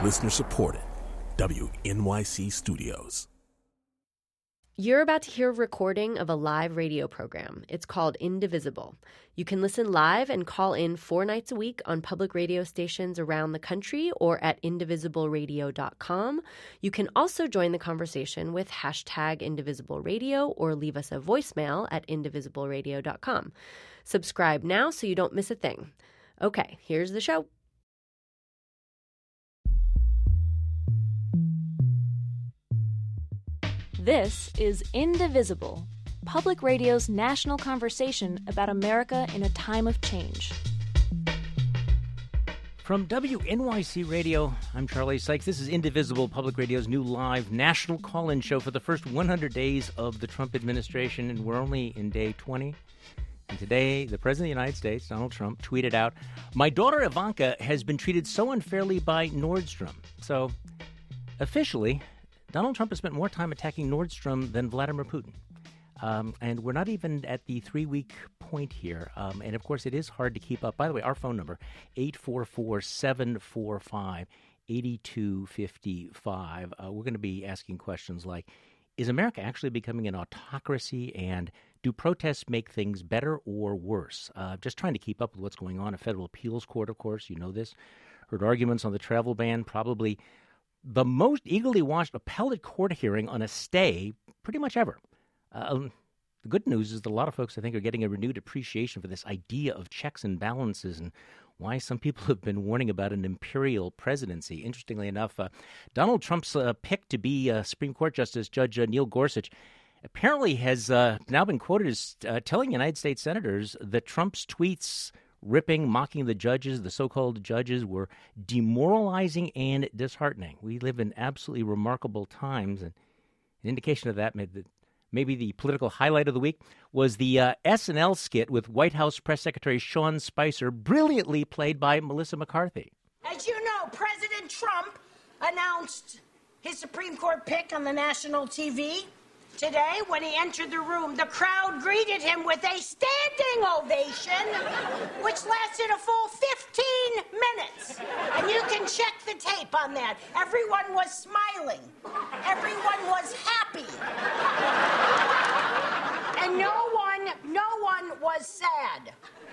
Listener supported. WNYC Studios. You're about to hear a recording of a live radio program. It's called Indivisible. You can listen live and call in 4 nights a week on public radio stations around the country or at indivisibleradio.com. You can also join the conversation with hashtag #IndivisibleRadio or leave us a voicemail at indivisibleradio.com. Subscribe now so you don't miss a thing. Okay, here's the show. This is Indivisible, public radio's national conversation about America in a time of change. From WNYC Radio, I'm Charlie Sykes. This is Indivisible, public radio's new live national call-in show for the first 100 days of the Trump administration, and we're only in day 20. And today, the President of the United States, Donald Trump, tweeted out, "My daughter Ivanka has been treated so unfairly by Nordstrom." So, officially, Donald Trump has spent more time attacking Nordstrom than Vladimir Putin. And we're not even at the 3-week point here. And, of course, it is hard to keep up. By the way, our phone number, 844-745-8255. We're going to be asking questions like, is America actually becoming an autocracy? And do protests make things better or worse? Just trying to keep up with what's going on. A federal appeals court, of course, you know this. Heard arguments on the travel ban, probably the most eagerly watched appellate court hearing on a stay pretty much ever. The good news is that a lot of folks, I think, are getting a renewed appreciation for this idea of checks and balances and why some people have been warning about an imperial presidency. Interestingly enough, Donald Trump's pick to be Supreme Court Justice, Judge Neil Gorsuch, apparently has now been quoted as telling United States senators that Trump's tweets ripping, mocking the judges, the so-called judges, were demoralizing and disheartening. We live in absolutely remarkable times, and an indication of that, maybe the political highlight of the week, was the SNL skit with White House Press Secretary Sean Spicer, brilliantly played by Melissa McCarthy. As you know, President Trump announced his Supreme Court pick on the national TV. Today, when he entered the room, the crowd greeted him with a standing ovation, which lasted a full 15 minutes. And you can check the tape on that. Everyone was smiling. Everyone was happy. And no one was sad.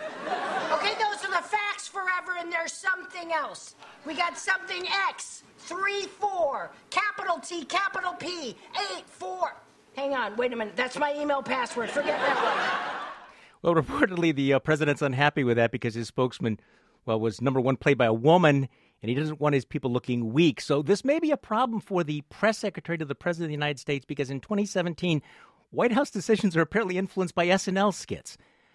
Okay, those are the facts forever, and there's something else. We got something X, 3-4, capital T, capital P, 8-4. Hang on, wait a minute. That's my email password. Forget that Well, one. reportedly, the president's unhappy with that because his spokesman, was number one played by a woman, and he doesn't want his people looking weak. So this may be a problem for the press secretary to the President of the United States because in 2017, White House decisions are apparently influenced by SNL skits.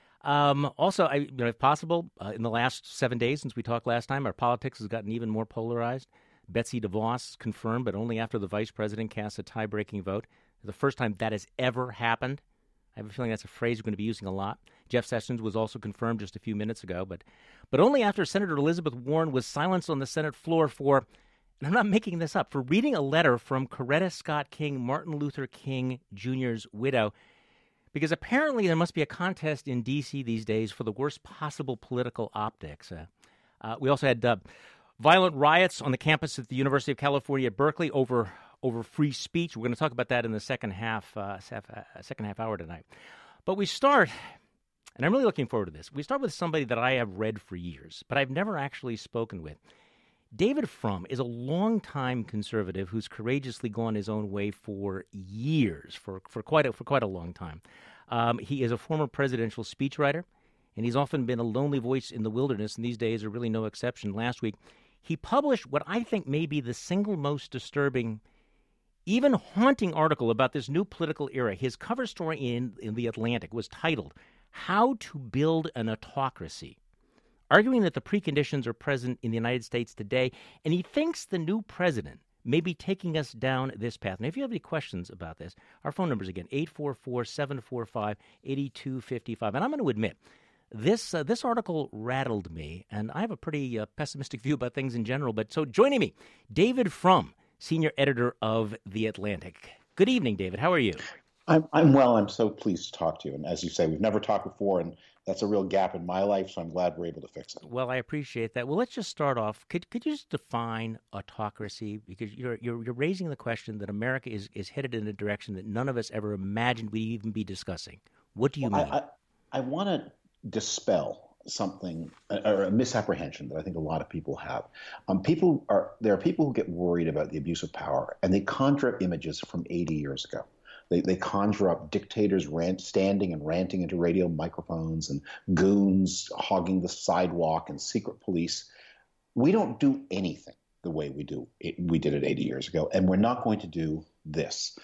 Also, if possible, in the last 7 days since we talked last time, our politics has gotten even more polarized. Betsy DeVos confirmed, but only after the vice president cast a tie-breaking vote. The first time that has ever happened. I have a feeling that's a phrase we're going to be using a lot. Jeff Sessions was also confirmed just a few minutes ago, but only after Senator Elizabeth Warren was silenced on the Senate floor for, and I'm not making this up, for reading a letter from Coretta Scott King, Martin Luther King Jr.'s widow, because apparently there must be a contest in D.C. these days for the worst possible political optics. We also had violent riots on the campus at the University of California at Berkeley over free speech. We're going to talk about that in the second half hour tonight. But we start, and I'm really looking forward to this, we start with somebody that I have read for years, but I've never actually spoken with. David Frum is a longtime conservative who's courageously gone his own way for years, for quite a long time. He is a former presidential speechwriter, and he's often been a lonely voice in the wilderness, and these days are really no exception. Last week, he published what I think may be the single most disturbing, even haunting article about this new political era. His cover story in The Atlantic was titled, "How to Build an Autocracy," arguing that the preconditions are present in the United States today, and he thinks the new president may be taking us down this path. Now, if you have any questions about this, our phone number is, again, 844-745-8255. And I'm going to admit, this article rattled me, and I have a pretty pessimistic view about things in general. But so joining me, David Frum, senior editor of The Atlantic. Good evening, David. How are you? I'm well. I'm so pleased to talk to you. And as you say, we've never talked before, and that's a real gap in my life. So I'm glad we're able to fix it. Well, I appreciate that. Well, let's just start off. Could you just define autocracy? Because you're raising the question that America is headed in a direction that none of us ever imagined we'd even be discussing. What do you mean? I want to dispel something or a misapprehension that I think a lot of people have. There are people who get worried about the abuse of power, and they conjure up images from 80 years ago. They conjure up dictators standing and ranting into radio microphones and goons hogging the sidewalk and secret police. We don't do anything the way we did it 80 years ago, and we're not going to do this.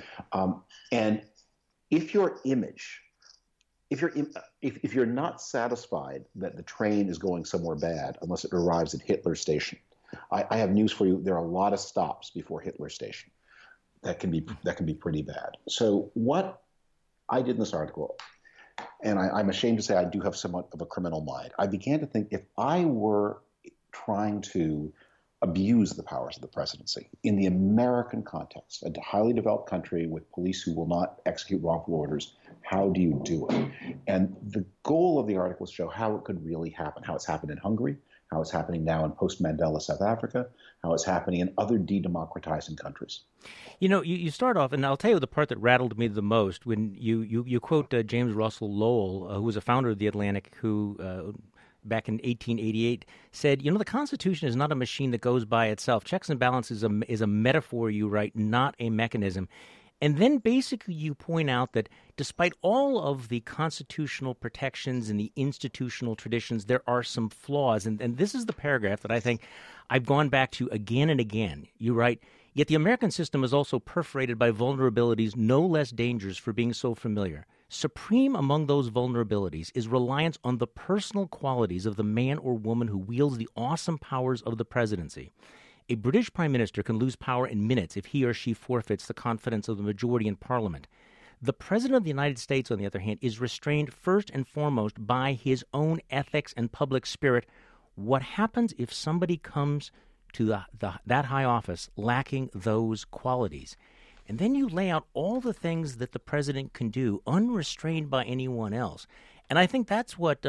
And if your image, if you're not satisfied that the train is going somewhere bad unless it arrives at Hitler Station, I have news for you. There are a lot of stops before Hitler Station. That can be pretty bad. So what I did in this article, and I'm ashamed to say I do have somewhat of a criminal mind. I began to think, if I were trying to abuse the powers of the presidency in the American context, a highly developed country with police who will not execute wrongful orders, how do you do it? And the goal of the article is to show how it could really happen, how it's happened in Hungary, how it's happening now in post-Mandela South Africa, how it's happening in other de-democratizing countries. You know, you start off, and I'll tell you the part that rattled me the most when you quote James Russell Lowell, who was a founder of The Atlantic, who back in 1888 said, you know, the Constitution is not a machine that goes by itself. Checks and balances is a metaphor, you write, not a mechanism. And then basically you point out that despite all of the constitutional protections and the institutional traditions, there are some flaws. And this is the paragraph that I think I've gone back to again and again. You write, yet the American system is also perforated by vulnerabilities no less dangerous for being so familiar. Supreme among those vulnerabilities is reliance on the personal qualities of the man or woman who wields the awesome powers of the presidency. A British prime minister can lose power in minutes if he or she forfeits the confidence of the majority in parliament. The president of the United States, on the other hand, is restrained first and foremost by his own ethics and public spirit. What happens if somebody comes to that high office lacking those qualities? And then you lay out all the things that the president can do unrestrained by anyone else. And I think that's what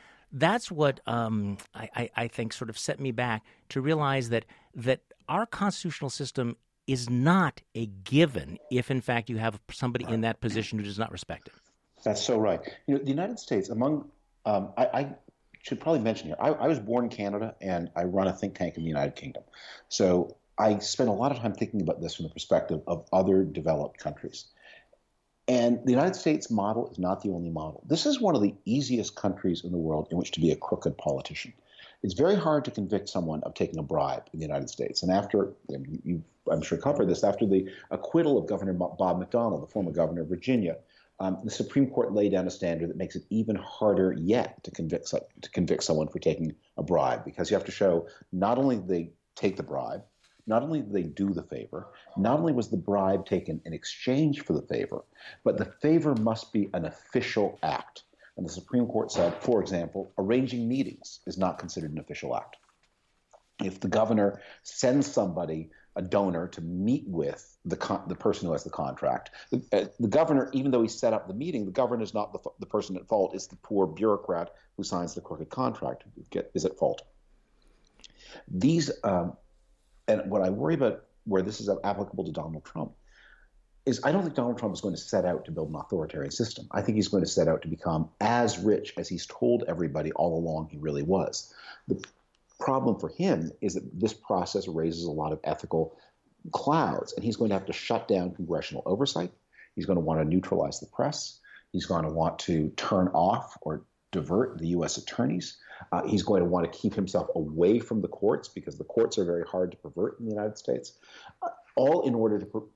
I think sort of set me back to realize that our constitutional system is not a given if, in fact, you have somebody in that position who does not respect it. That's so right. You know, the United States, I should probably mention here, I was born in Canada, and I run a think tank in the United Kingdom. So I spent a lot of time thinking about this from the perspective of other developed countries. And the United States model is not the only model. This is one of the easiest countries in the world in which to be a crooked politician. It's very hard to convict someone of taking a bribe in the United States. And after, I'm sure covered this, after the acquittal of Governor Bob McDonnell, the former governor of Virginia, the Supreme Court laid down a standard that makes it even harder yet to convict someone for taking a bribe, because you have to show not only did they take the bribe, not only did they do the favor, not only was the bribe taken in exchange for the favor, but the favor must be an official act. And the Supreme Court said, for example, arranging meetings is not considered an official act. If the governor sends somebody, a donor, to meet with the person who has the contract, the governor, even though he set up the meeting, the governor is not the person at fault. It's the poor bureaucrat who signs the crooked contract who is at fault. These and what I worry about where this is applicable to Donald Trump is I don't think Donald Trump is going to set out to build an authoritarian system. I think he's going to set out to become as rich as he's told everybody all along he really was. The problem for him is that this process raises a lot of ethical clouds, and he's going to have to shut down congressional oversight. He's going to want to neutralize the press. He's going to want to turn off or divert the U.S. attorneys. He's going to want to keep himself away from the courts because the courts are very hard to pervert in the United States, all in order to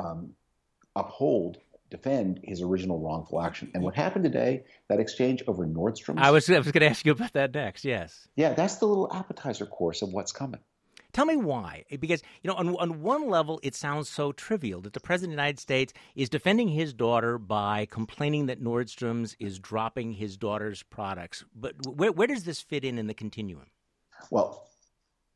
defend his original wrongful action. And what happened today, that exchange over Nordstrom. I was going to ask you about that next, yes. Yeah, that's the little appetizer course of what's coming. Tell me why. Because, you know, on one level, it sounds so trivial that the President of the United States is defending his daughter by complaining that Nordstrom's is dropping his daughter's products. But where does this fit in the continuum? Well,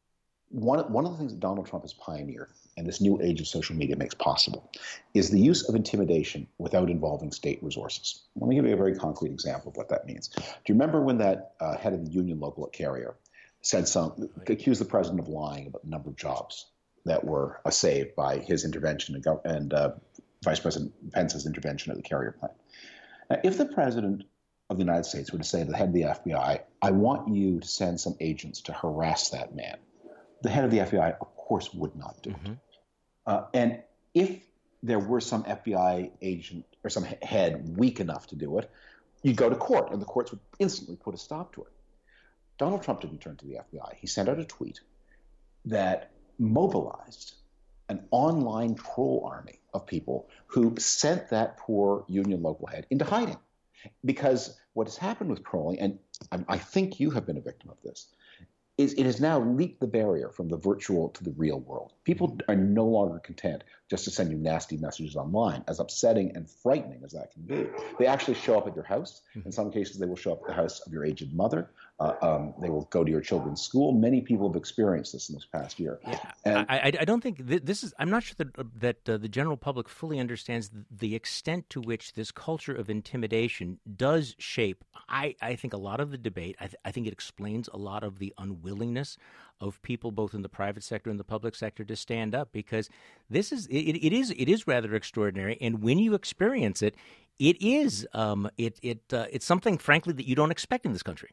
one of the things that Donald Trump has pioneered, and this new age of social media makes possible, is the use of intimidation without involving state resources. Let me give you a very concrete example of what that means. Do you remember when that head of the union local at Carrier accused the president of lying about the number of jobs that were saved by his intervention and Vice President Pence's intervention at the Carrier plant? Now, if the president of the United States were to say to the head of the FBI, I want you to send some agents to harass that man, the head of the FBI, of course, would not do it. And if there were some FBI agent or some head weak enough to do it, you'd go to court, and the courts would instantly put a stop to it. Donald Trump didn't turn to the FBI. He sent out a tweet that mobilized an online troll army of people who sent that poor union local head into hiding. Because what has happened with trolling, and I think you have been a victim of this, is it has now leaped the barrier from the virtual to the real world. People are no longer content just to send you nasty messages online, as upsetting and frightening as that can be. They actually show up at your house. In some cases, they will show up at the house of your aged mother. They will go to your children's school. Many people have experienced this in this past year. Yeah. And I don't think this is – I'm not sure that the general public fully understands the extent to which this culture of intimidation does shape, I think, a lot of the debate. I think it explains a lot of the unwillingness of people both in the private sector and the public sector to stand up, because this is it is rather extraordinary, and when you experience it, it's something, frankly, that you don't expect in this country.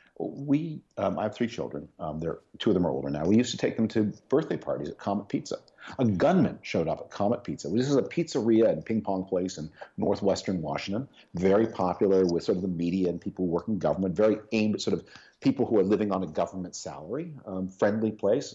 I have 3 children. 2 of them are older now. We used to take them to birthday parties at Comet Pizza. A gunman showed up at Comet Pizza. This is a pizzeria and ping pong place in northwestern Washington, very popular with sort of the media and people who work in government, very aimed at sort of people who are living on a government salary, friendly place.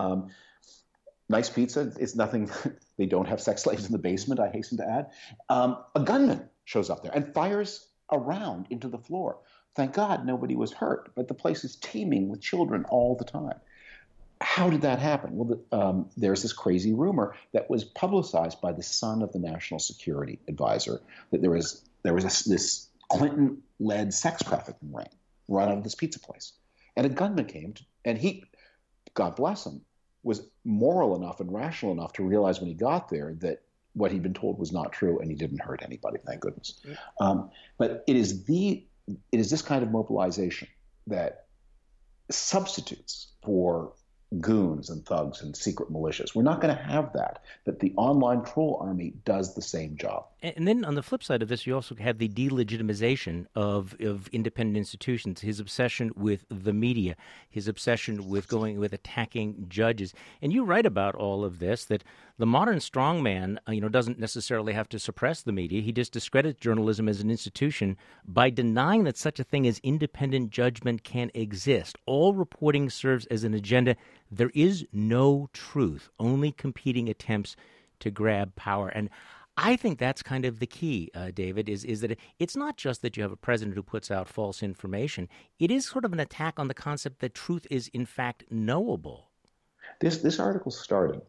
Nice pizza. It's nothing. They don't have sex slaves in the basement, I hasten to add. A gunman shows up there and fires a round into the floor. Thank God nobody was hurt, but the place is teeming with children all the time. How did that happen? Well, there's this crazy rumor that was publicized by the son of the national security advisor that there was this Clinton-led sex trafficking ring run out of this pizza place. And a gunman came, and he, God bless him, was moral enough and rational enough to realize when he got there that what he'd been told was not true, and he didn't hurt anybody, thank goodness. But it is this kind of mobilization that substitutes for goons and thugs and secret militias. We're not going to have that, but the online troll army does the same job. And then on the flip side of this, you also have the delegitimization of independent institutions, his obsession with the media, his obsession with attacking judges. And you write about all of this, that the modern strongman, doesn't necessarily have to suppress the media. He just discredits journalism as an institution by denying that such a thing as independent judgment can exist. All reporting serves as an agenda. There is no truth, only competing attempts to grab power. And I think that's kind of the key, David, is that it's not just that you have a president who puts out false information. It is sort of an attack on the concept that truth is, in fact, knowable. This article started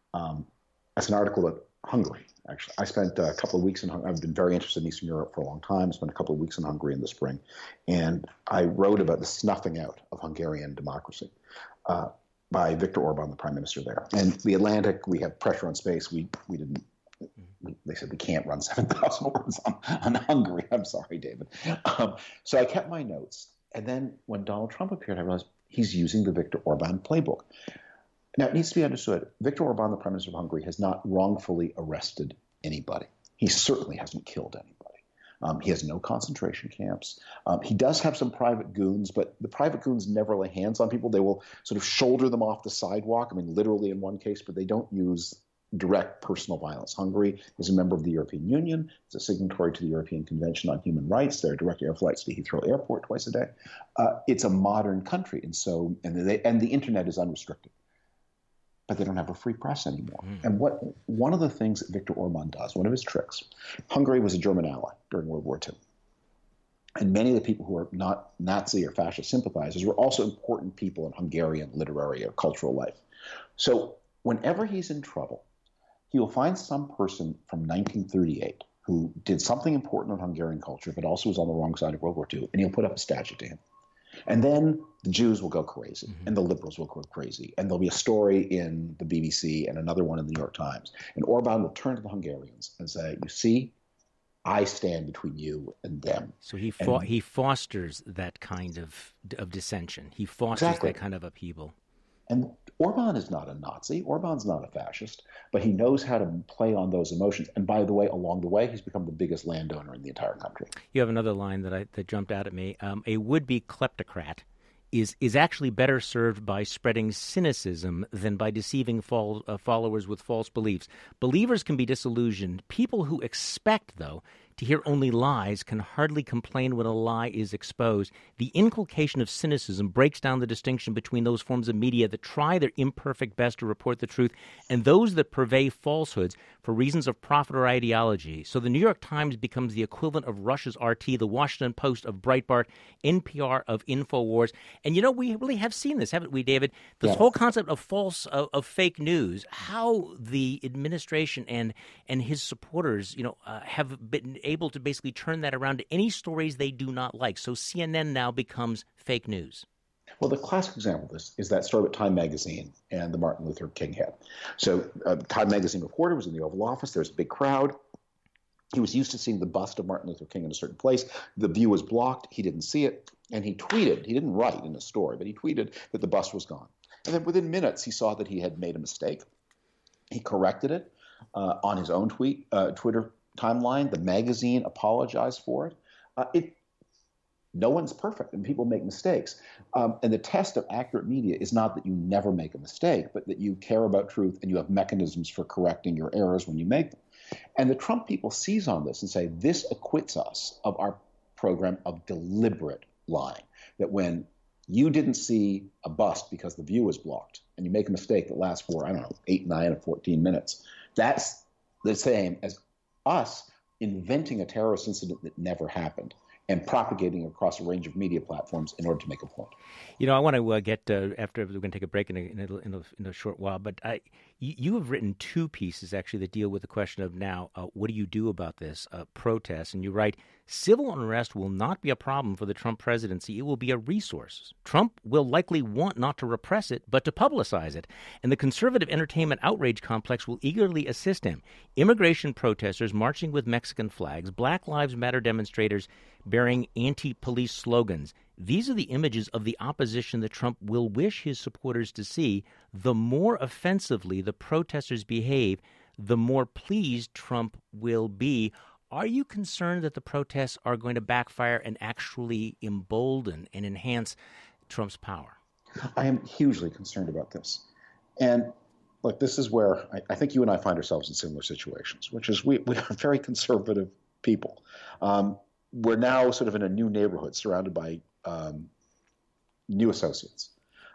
as an article about Hungary, actually. I spent a couple of weeks in Hungary. I've been very interested in Eastern Europe for a long time. I spent a couple of weeks in Hungary in the spring. And I wrote about the snuffing out of Hungarian democracy by Viktor Orban, the prime minister there. And the Atlantic, we have pressure on space. We didn't. They said we can't run 7,000 words on Hungary. I'm sorry, David. So I kept my notes. And then when Donald Trump appeared, I realized he's using the Viktor Orban playbook. Now, it needs to be understood, Viktor Orban, the prime minister of Hungary, has not wrongfully arrested anybody. He certainly hasn't killed anybody. He has no concentration camps. He does have some private goons, but the private goons never lay hands on people. They will sort of shoulder them off the sidewalk. I mean, literally in one case, but they don't use direct personal violence. Hungary is a member of the European Union. It's a signatory to the European Convention on Human Rights. There are direct air flights to Heathrow Airport twice a day. It's a modern country, and the internet is unrestricted. But they don't have a free press anymore. And one of the things that Viktor Orban does, one of his tricks, Hungary was a German ally during World War II. And many of the people who are not Nazi or fascist sympathizers were also important people in Hungarian literary or cultural life. So whenever he's in trouble, he will find some person from 1938 who did something important in Hungarian culture, but also was on the wrong side of World War II, and he'll put up a statue to him. And then the Jews will go crazy, and the liberals will go crazy, and there'll be a story in the BBC and another one in the New York Times. And Orban will turn to the Hungarians and say, you see, I stand between you and them. So he fosters that kind of dissension. He fosters that kind of upheaval. And Orban is not a Nazi. Orban's not a fascist, but he knows how to play on those emotions. And by the way, along the way, he's become the biggest landowner in the entire country. You have another line that jumped out at me. A would-be kleptocrat is actually better served by spreading cynicism than by deceiving followers with false beliefs. Believers can be disillusioned. People who expect, though, to hear only lies can hardly complain when a lie is exposed. The inculcation of cynicism breaks down the distinction between those forms of media that try their imperfect best to report the truth and those that purvey falsehoods for reasons of profit or ideology. So the New York Times becomes the equivalent of Russia's RT, the Washington Post of Breitbart, NPR of InfoWars. And, we really have seen this, haven't we, David? This whole concept of fake news, how the administration and his supporters, have been able to basically turn that around to any stories they do not like. So CNN now becomes fake news. Well, the classic example of this is that story about Time Magazine and the Martin Luther King head. So Time Magazine reporter was in the Oval Office. There's a big crowd. He was used to seeing the bust of Martin Luther King in a certain place. The view was blocked. He didn't see it. And he tweeted, he didn't write in a story, but he tweeted that the bust was gone. And then within minutes, he saw that he had made a mistake. He corrected it on his own Twitter timeline. The magazine apologized for it. No one's perfect, and people make mistakes. And the test of accurate media is not that you never make a mistake, but that you care about truth and you have mechanisms for correcting your errors when you make them. And the Trump people seize on this and say, this acquits us of our program of deliberate lying, that when you didn't see a bust because the view was blocked and you make a mistake that lasts for, 8, 9, or 14 minutes, that's the same as us inventing a terrorist incident that never happened and propagating across a range of media platforms in order to make a point. I want to get after we're going to take a break in a short while, but you have written 2 pieces actually that deal with the question of now what do you do about this protest? And you write, civil unrest will not be a problem for the Trump presidency. It will be a resource. Trump will likely want not to repress it, but to publicize it. And the conservative entertainment outrage complex will eagerly assist him. Immigration protesters marching with Mexican flags, Black Lives Matter demonstrators bearing anti-police slogans. These are the images of the opposition that Trump will wish his supporters to see. The more offensively the protesters behave, the more pleased Trump will be. Are you concerned that the protests are going to backfire and actually embolden and enhance Trump's power? I am hugely concerned about this. And look, this is where I think you and I find ourselves in similar situations, which is we are very conservative people. We're now sort of in a new neighborhood surrounded by new associates.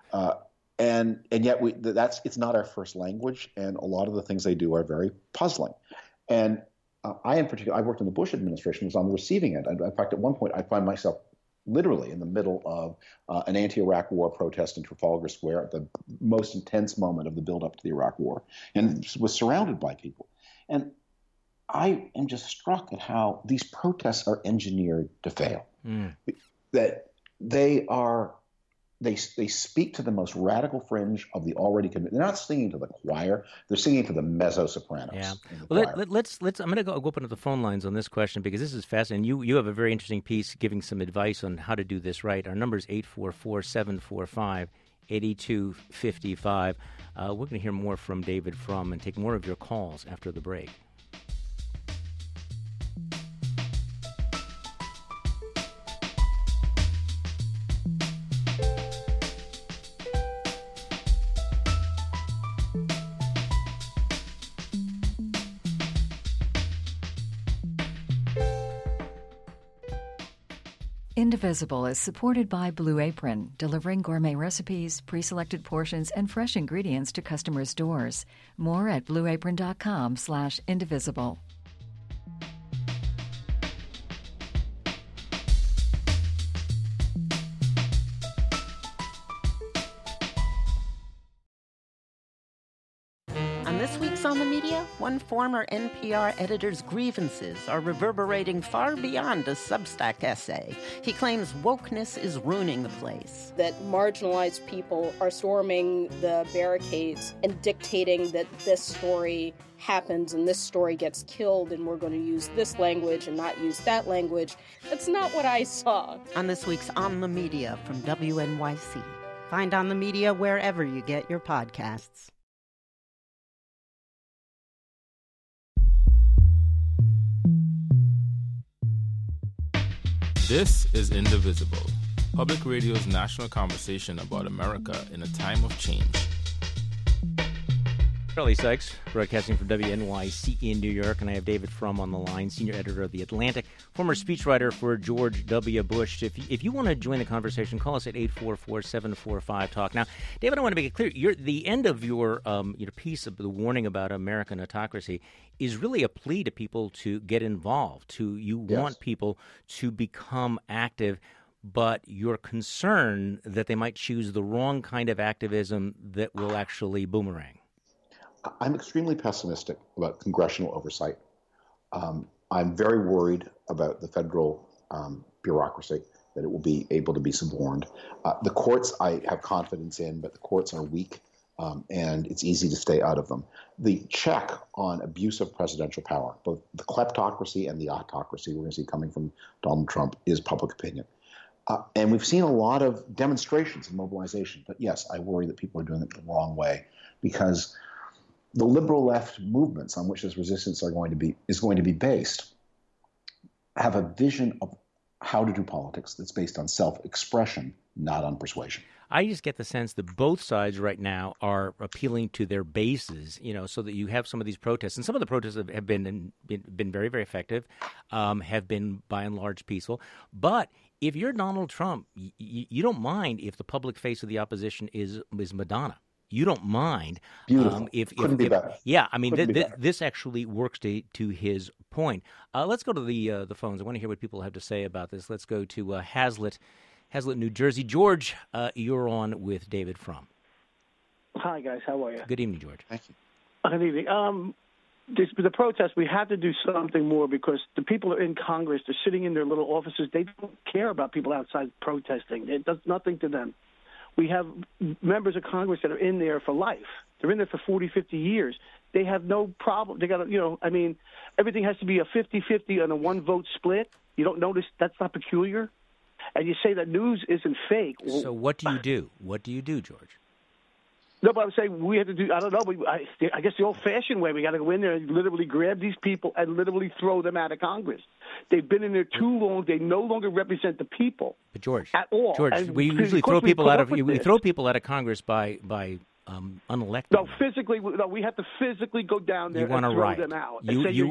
And yet it's not our first language, and a lot of the things they do are very puzzling. And I, in particular, I worked in the Bush administration, was on the receiving end. In fact, at one point, I find myself literally in the middle of an anti-Iraq war protest in Trafalgar Square at the most intense moment of the build-up to the Iraq war, and was surrounded by people. And I am just struck at how these protests are engineered to fail. That they speak to the most radical fringe of the already committed. They're not singing to the choir; they're singing to the mezzo-sopranos. Yeah. Well, let's. I'm going to go open up the phone lines on this question because this is fascinating. You have a very interesting piece giving some advice on how to do this right. Our number is 844-745-8255. We're going to hear more from David Frum and take more of your calls after the break. Indivisible is supported by Blue Apron, delivering gourmet recipes, pre-selected portions, and fresh ingredients to customers' doors. More at blueapron.com/indivisible. On this week's On the Media, one former NPR editor's grievances are reverberating far beyond a Substack essay. He claims wokeness is ruining the place. That marginalized people are storming the barricades and dictating that this story happens and this story gets killed and we're going to use this language and not use that language. That's not what I saw. On this week's On the Media from WNYC. Find On the Media wherever you get your podcasts. This is Indivisible, Public Radio's national conversation about America in a time of change. Charlie Sykes, broadcasting from WNYC in New York, and I have David Frum on the line, senior editor of The Atlantic, former speechwriter for George W. Bush. If you want to join the conversation, call us at 844-745-TALK. Now, David, I want to make it clear, the end of your piece of the warning about American autocracy is really a plea to people to get involved, want people to become active, but you're concerned that they might choose the wrong kind of activism that will actually boomerang. I'm extremely pessimistic about congressional oversight. I'm very worried about the federal bureaucracy, that it will be able to be suborned. The courts I have confidence in, but the courts are weak, and it's easy to stay out of them. The check on abuse of presidential power, both the kleptocracy and the autocracy we're going to see coming from Donald Trump, is public opinion. And we've seen a lot of demonstrations and mobilization. But yes, I worry that people are doing it the wrong way, because the liberal left movements on which this resistance is going to be based have a vision of how to do politics that's based on self-expression, not on persuasion. I just get the sense that both sides right now are appealing to their bases, so that you have some of these protests. And some of the protests have been very, very effective, have been by and large peaceful. But if you're Donald Trump, you don't mind if the public face of the opposition is Madonna. You don't mind. Beautiful. Couldn't be better. Yeah, I mean, this actually works to his point. Let's go to the phones. I want to hear what people have to say about this. Let's go to Hazlitt, New Jersey. George, you're on with David Frum. Hi, guys. How are you? Good evening, George. Thank you. Good evening. The protest, we have to do something more, because the people are in Congress. They're sitting in their little offices. They don't care about people outside protesting. It does nothing to them. We have members of Congress that are in there for life. They're in there for 40, 50 years. They have no problem. They got to, everything has to be a 50-50 on a one-vote split. You don't notice that's not peculiar? And you say that news isn't fake. So what do you do? What do you do, George? No, but I'm saying we have to do, I don't know, but I guess the old-fashioned way, we got to go in there and literally grab these people and literally throw them out of Congress. They've been in there too long. They no longer represent the people. But George, at all. We usually throw people out of Congress by unelected. No, physically, we have to physically go down there and throw them out. You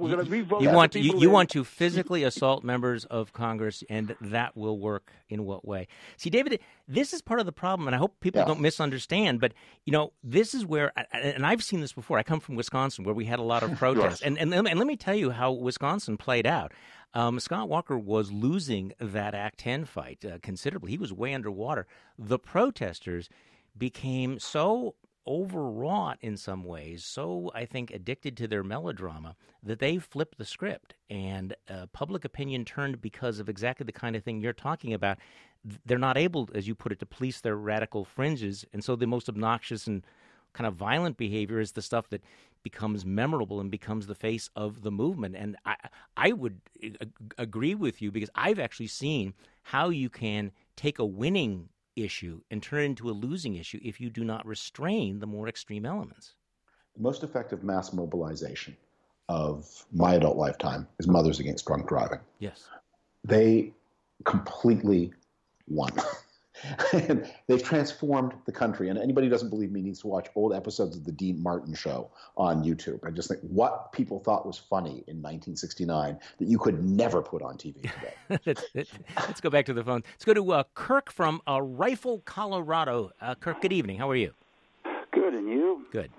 want to physically assault members of Congress, and that will work in what way? See, David, this is part of the problem, and I hope people don't misunderstand, but, this is where, and I've seen this before. I come from Wisconsin, where we had a lot of protests. and let me tell you how Wisconsin played out. Scott Walker was losing that Act 10 fight considerably. He was way underwater. The protesters became so overwrought in some ways, so I think addicted to their melodrama, that they flipped the script, and public opinion turned because of exactly the kind of thing you're talking about. They're not able, as you put it, to police their radical fringes, and so the most obnoxious and kind of violent behavior is the stuff that becomes memorable and becomes the face of the movement. And I would agree with you, because I've actually seen how you can take a winning issue and turn it into a losing issue if you do not restrain the more extreme elements. The most effective mass mobilization of my adult lifetime is Mothers Against Drunk Driving. Yes. They completely won. And they've transformed the country. And anybody who doesn't believe me needs to watch old episodes of the Dean Martin Show on YouTube. I just think what people thought was funny in 1969 that you could never put on TV today. Let's go back to the phone. Let's go to Kirk from Rifle, Colorado. Kirk, good evening. How are you? Good, and you? Good.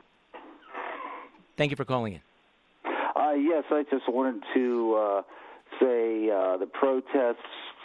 Thank you for calling in. Yes, I just wanted to say the protests,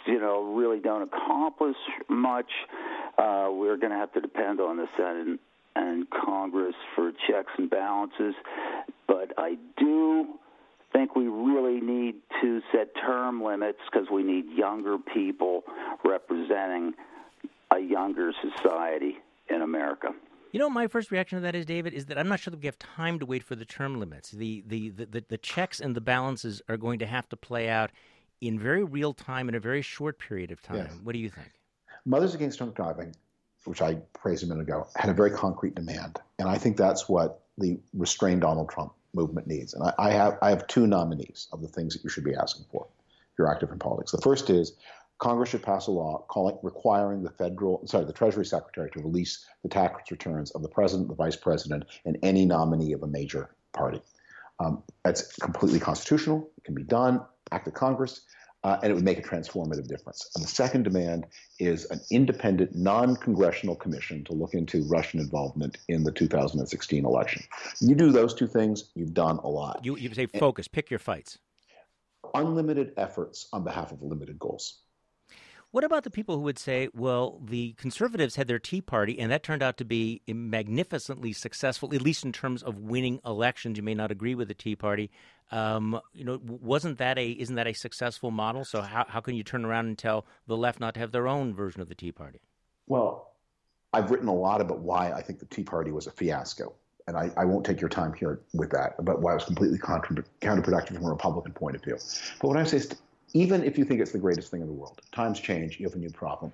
really don't accomplish much. We're going to have to depend on the Senate and Congress for checks and balances, but I do think we really need to set term limits because we need younger people representing a younger society in America. You know, my first reaction to that is, David, is that I'm not sure that we have time to wait for the term limits. The checks and the balances are going to have to play out in very real time in a very short period of time. Yes. What do you think? Mothers Against Drunk Driving, which I praised a minute ago, had a very concrete demand, and I think that's what the Restrain Donald Trump movement needs. And I have two nominees of the things that you should be asking for if you're active in politics. The first is Congress should pass a law requiring the Treasury Secretary to release the tax returns of the president, the vice president, and any nominee of a major party. That's completely constitutional. It can be done. Act of Congress. And it would make a transformative difference. And the second demand is an independent, non-congressional commission to look into Russian involvement in the 2016 election. You do those two things, you've done a lot. You say focus, pick your fights. Unlimited efforts on behalf of limited goals. What about the people who would say, well, the conservatives had their Tea Party, and that turned out to be magnificently successful, at least in terms of winning elections? You may not agree with the Tea Party. Isn't that a successful model? So how can you turn around and tell the left not to have their own version of the Tea Party? Well, I've written a lot about why I think the Tea Party was a fiasco. And I won't take your time here with that, about why it was completely counterproductive from a Republican point of view. But what I say is, even if you think it's the greatest thing in the world, times change, you have a new problem.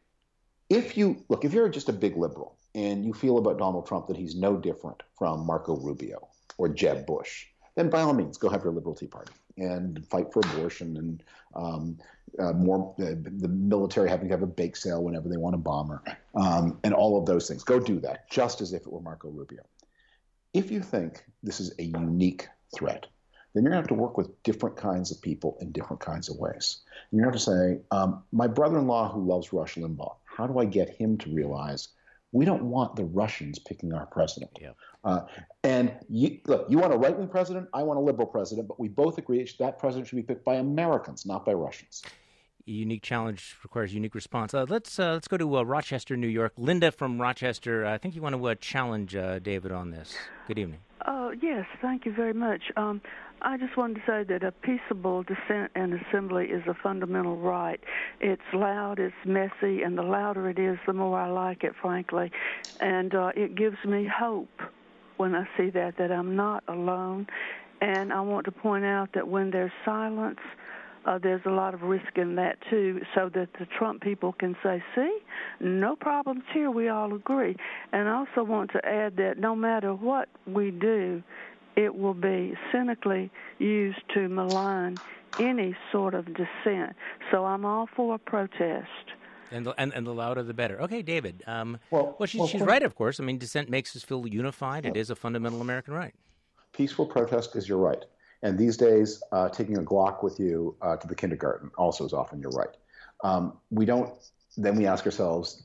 If you're just a big liberal and you feel about Donald Trump that he's no different from Marco Rubio or Jeb Bush, then by all means, go have your liberal Tea Party and fight for abortion and the military having to have a bake sale whenever they want a bomber, and all of those things. Go do that, just as if it were Marco Rubio. If you think this is a unique threat, then you're going to have to work with different kinds of people in different kinds of ways. And you're going to have to say, my brother-in-law who loves Rush Limbaugh, how do I get him to realize we don't want the Russians picking our president? Yeah. And you want a right-wing president, I want a liberal president, but we both agree that president should be picked by Americans, not by Russians. Unique challenge requires unique response. Let's go to Rochester, New York. Linda from Rochester, I think you want to challenge David on this. Good evening. Yes, thank you very much. I just wanted to say that a peaceable dissent and assembly is a fundamental right. It's loud, it's messy, and the louder it is, the more I like it, frankly. And it gives me hope when I see that I'm not alone. And I want to point out that when there's silence, there's a lot of risk in that, too, so that the Trump people can say, see, no problems here, we all agree. And I also want to add that no matter what we do, it will be cynically used to malign any sort of dissent. So I'm all for a protest. And the louder the better. Okay, David. She's right, of course. I mean, dissent makes us feel unified. It is a fundamental American right. Peaceful protest is your right. And these days, taking a Glock with you to the kindergarten also is often your right. Then we ask ourselves,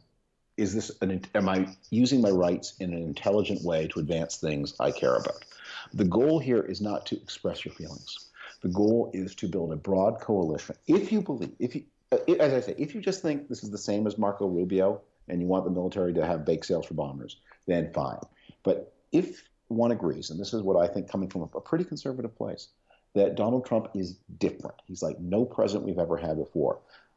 am I using my rights in an intelligent way to advance things I care about? The goal here is not to express your feelings. The goal is to build a broad coalition. If you just think this is the same as Marco Rubio and you want the military to have bake sales for bombers, then fine. But if one agrees, and this is what I think coming from a pretty conservative place, that Donald Trump is different. He's like no president we've ever had before.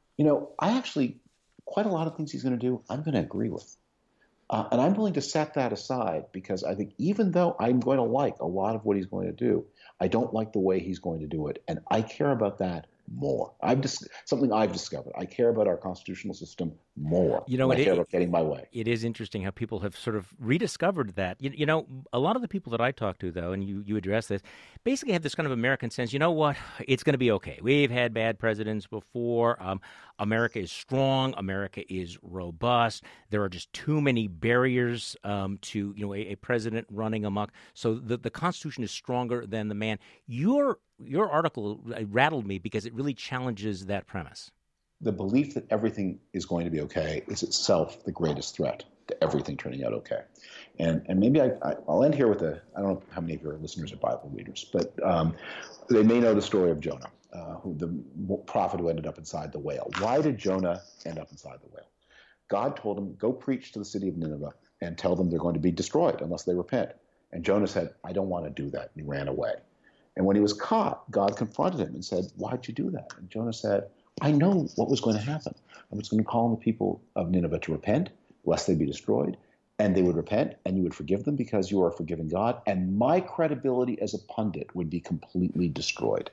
Quite a lot of things he's going to do, I'm going to agree with. And I'm willing to set that aside because I think even though I'm going to like a lot of what he's going to do, I don't like the way he's going to do it. And I care about that more. Something I've discovered. I care about our constitutional system more. I care about getting my way. It is interesting how people have sort of rediscovered that. A lot of the people that I talk to, though, and you address this, basically have this kind of American sense, you know what, it's going to be okay. We've had bad presidents before. America is strong. America is robust. There are just too many barriers to a president running amok. So the Constitution is stronger than the man. Your article rattled me because it really challenges that premise. The belief that everything is going to be okay is itself the greatest threat to everything turning out okay. And maybe I'll end here with I don't know how many of your listeners are Bible readers, but they may know the story of Jonah, the prophet who ended up inside the whale. Why did Jonah end up inside the whale? God told him, go preach to the city of Nineveh and tell them they're going to be destroyed unless they repent. And Jonah said, I don't want to do that. And he ran away. And when he was caught, God confronted him and said, why'd you do that? And Jonah said, I know what was going to happen. I was going to call on the people of Nineveh to repent, lest they be destroyed. And they would repent, and you would forgive them because you are a forgiving God. And my credibility as a pundit would be completely destroyed.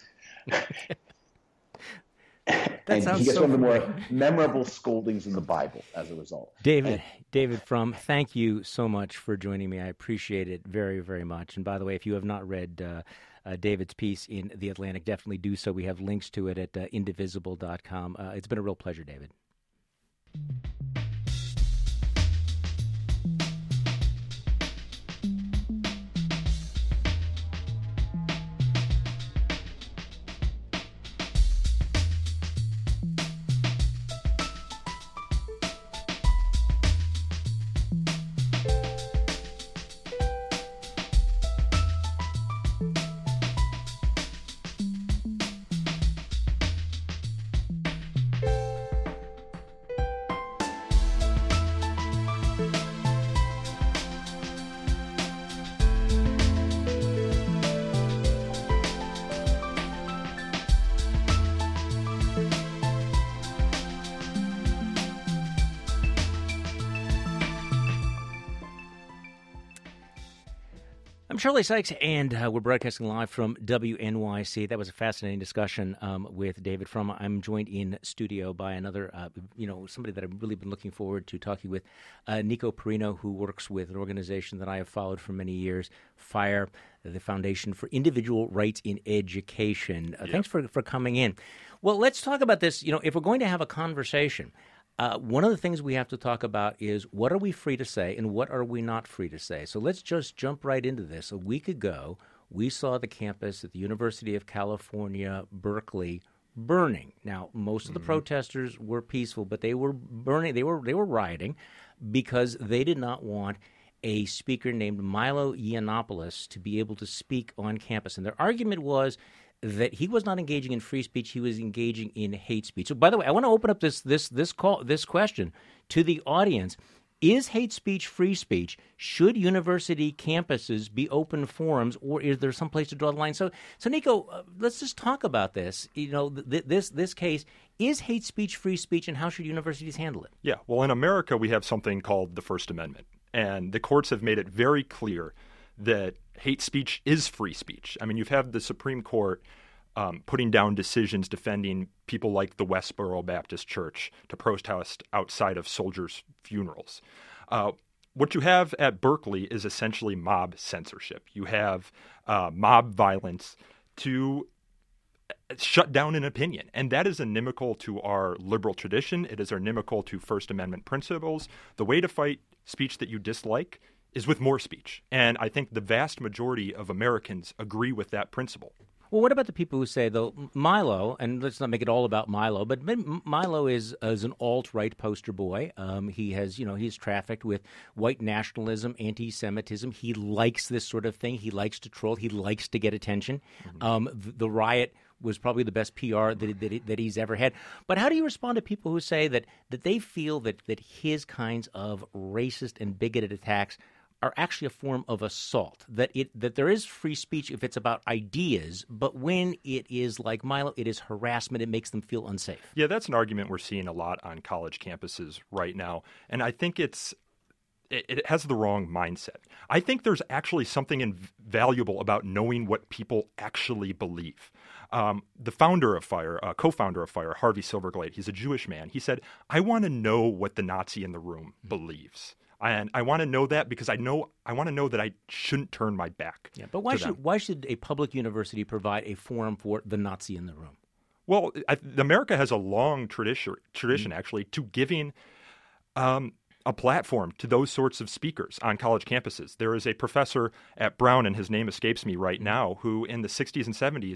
And he gets one of the more memorable scoldings in the Bible as a result. David Frum, thank you so much for joining me. I appreciate it very, very much. And by the way, if you have not read David's piece in The Atlantic, definitely do so. We have links to it at indivisible.com. It's been a real pleasure, David. I'm Charlie Sykes, and we're broadcasting live from WNYC. That was a fascinating discussion with David Frum. I'm joined in studio by another, somebody that I've really been looking forward to talking with, Nico Perino, who works with an organization that I have followed for many years, FIRE, the Foundation for Individual Rights in Education. Thanks for coming in. Well, let's talk about this. If we're going to have a conversation, one of the things we have to talk about is what are we free to say and what are we not free to say. So let's just jump right into this. A week ago, we saw the campus at the University of California, Berkeley, burning. Now, most of the protesters were peaceful, but they were burning. They were rioting because they did not want a speaker named Milo Yiannopoulos to be able to speak on campus. And their argument was that he was not engaging in free speech; he was engaging in hate speech. So, by the way, I want to open up this question to the audience: is hate speech free speech? Should university campuses be open forums, or is there some place to draw the line? So Nico, let's just talk about this. This case: is hate speech free speech, and how should universities handle it? Yeah, well, in America, we have something called the First Amendment, and the courts have made it very clear that hate speech is free speech. I mean, you've had the Supreme Court putting down decisions defending people like the Westboro Baptist Church to protest outside of soldiers' funerals. What you have at Berkeley is essentially mob censorship. You have mob violence to shut down an opinion, and that is inimical to our liberal tradition. It is inimical to First Amendment principles. The way to fight speech that you dislike is with more speech. And I think the vast majority of Americans agree with that principle. Well, what about the people who say, though, Milo, and let's not make it all about Milo, but Milo is an alt-right poster boy. He's trafficked with white nationalism, anti-Semitism. He likes this sort of thing. He likes to troll. He likes to get attention. The riot was probably the best PR that he's ever had. But how do you respond to people who say that they feel that his kinds of racist and bigoted attacks are actually a form of assault, that there is free speech if it's about ideas, but when it is like Milo, it is harassment, it makes them feel unsafe? Yeah, that's an argument we're seeing a lot on college campuses right now, and I think it has the wrong mindset. I think there's actually something invaluable about knowing what people actually believe. The founder of FIRE, co-founder of FIRE, Harvey Silverglade, he's a Jewish man. He said, I want to know what the Nazi in the room believes. And I want to know that because I want to know that I shouldn't turn my back. Yeah, but why should a public university provide a forum for the Nazi in the room? Well, America has a long tradition actually to giving a platform to those sorts of speakers on college campuses. There is a professor at Brown, and his name escapes me right now, who in the 60s and 70s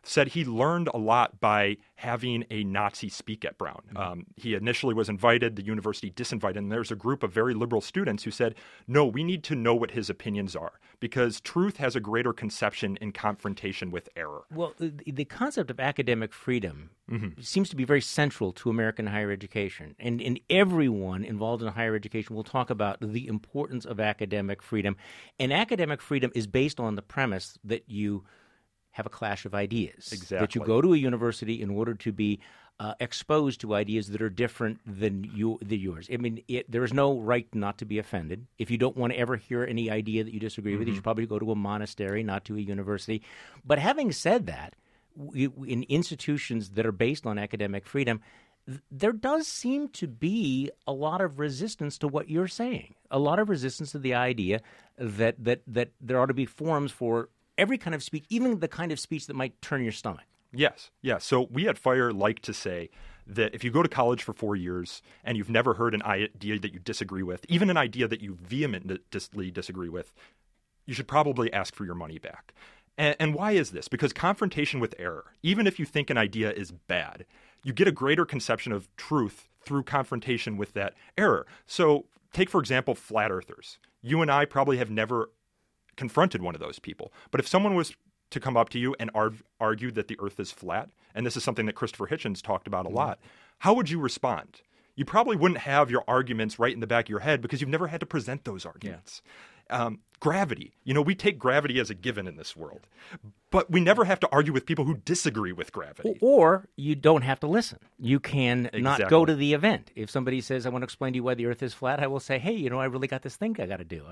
said he learned a lot by having a Nazi speak at Brown. He initially was invited, the university disinvited, and there's a group of very liberal students who said, no, we need to know what his opinions are because truth has a greater conception in confrontation with error. Well, the concept of academic freedom seems to be very central to American higher education. And everyone involved in higher education will talk about the importance of academic freedom. And academic freedom is based on the premise that you have a clash of ideas. Exactly. That you go to a university in order to be exposed to ideas that are different than yours. I mean, there is no right not to be offended. If you don't want to ever hear any idea that you disagree with, you should probably go to a monastery, not to a university. But having said that, in institutions that are based on academic freedom, there does seem to be a lot of resistance to what you're saying, a lot of resistance to the idea that there ought to be forums for every kind of speech, even the kind of speech that might turn your stomach. Yes. So we at FIRE like to say that if you go to college for 4 years and you've never heard an idea that you disagree with, even an idea that you vehemently disagree with, you should probably ask for your money back. And why is this? Because confrontation with error, even if you think an idea is bad, you get a greater conception of truth through confrontation with that error. So take, for example, flat earthers. You and I probably have never confronted one of those people. But if someone was to come up to you and argue that the earth is flat, and this is something that Christopher Hitchens talked about a lot, how would you respond? You probably wouldn't have your arguments right in the back of your head because you've never had to present those arguments. Gravity. We take gravity as a given in this world, but we never have to argue with people who disagree with gravity. Or you don't have to listen. You can not go to the event. If somebody says, I want to explain to you why the earth is flat, I will say, hey, I really got this thing I got to do.